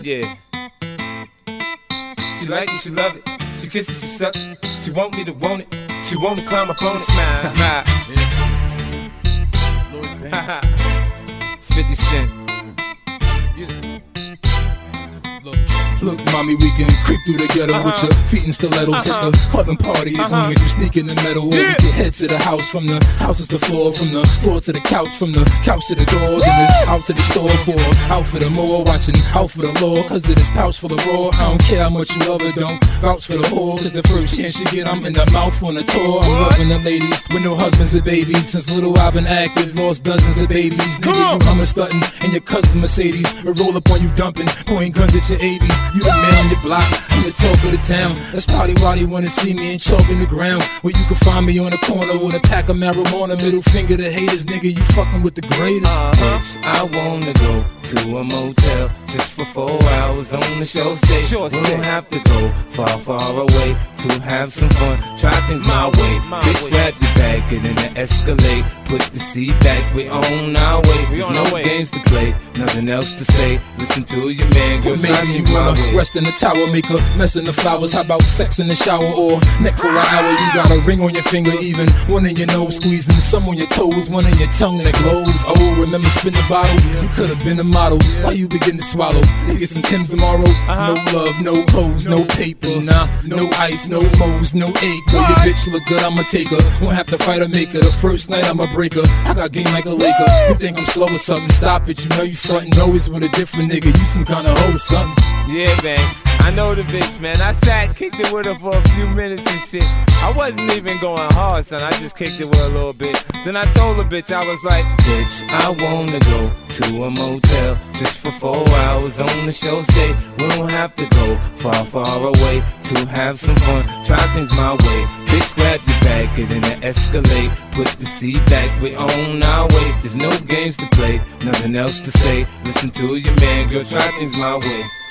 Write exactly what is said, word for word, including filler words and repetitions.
Yeah. She like it, she love it. She kiss it, she suck it. She want me to want it. She want to climb up on it. Smile, smile. fifty Cent. Look, mommy, we can creep through the ghetto uh-huh. with your feet in stilettos. Uh-huh. Hit the club and party as uh-huh. long as you sneak in the metal. Or yeah. we can head to the house, from the house is the floor, from the floor to the couch, from the couch to the door. Then it's out to the store for out for the more, watching out for the law. Cause of this pouch full of raw. I don't care how much you love her, don't vouch for the whore. Cause the first chance you get, I'm in the mouth on the tour. I'm loving the ladies with no husbands or babies. Since little I've been active, lost dozens of babies. Nigga, you hummer stunting, and your cousin Mercedes will roll up on you dumping, pointing guns at your A Bs. You the man on your block, I'm the talk of the town. That's probably why they wanna see me and choke in the ground. Where you can find me on the corner with a pack of marijuana. Middle finger to haters, nigga, you fucking with the greatest. Uh-huh. I wanna go to a motel just for four hours on the show stage. Sure, we don't have to go far, far away to have some fun. Try things my, my way. My Bitch, way. Grab your bag, get in the Escalade. Put the seat back, we on our way. There's no way. Games to play, nothing else to say. Listen to your man, girl, well, maybe you wanna way. Rest in the tower, make a mess in the flowers. How about sex in the shower or neck for an hour? You got a ring on your finger, even one in your nose, squeezing some on your toes, one in your tongue that glows. Oh, remember spin the bottle? You could have been a model. Why you begin to swallow? You get some Timbs tomorrow. Uh-huh. No love, no hoes, no paper, nah, no ice, no moles, no egg. Girl, your bitch look good, I'ma take her. Won't have to fight or make her. The first night I'ma break her. I got game like a Laker. You think I'm slow or something? Stop it. You know you frontin' always with a different nigga. You some kind of hoe or something? Yeah, man. I know the bitch, man. I sat, kicked it with her for a few minutes and shit. I wasn't even going hard, son. I just kicked it with her a little bit. Then I told the bitch, I was like, bitch, I wanna go to a motel just for four hours on the show stage. We don't have to go far, far away to have some fun. Try things my way. Bitch, grab your bag, get in the Escalade. Put the seat back, we on our way. There's no games to play, nothing else to say. Listen to your man, girl, try things my way.